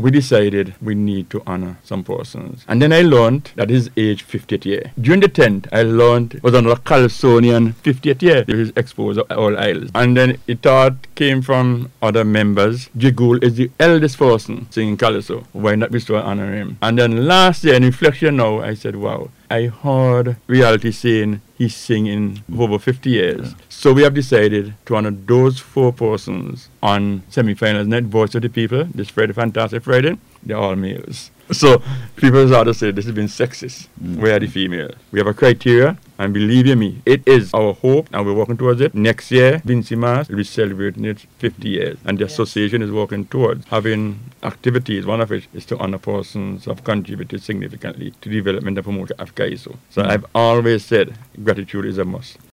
we decided we need to honor some persons. And then I learned that his age 50th year. During the 10th, I learned it was another Calypsonian 50th year. He was exposed to all isles. And then it thought came from other members. Jigul is the eldest person singing Calypso. Why not bestow and honor him? And then last year, in reflection now, I said, wow, I heard reality saying he's singing for over 50 years. So we have decided to honor those 4 persons on semi-finals night. Voice of the People, this Friday, Fantastic Friday, they're all males. So people start to say this has been sexist. Where are the females? We have a criteria, and believe you me, it is our hope, and we're working towards it. Next year, Vincy Mas will be celebrating its 50 years, and the association is working towards having activities. One of which is to honor persons who have contributed significantly to the development and promotion of CAISO. So I've always said gratitude is a must.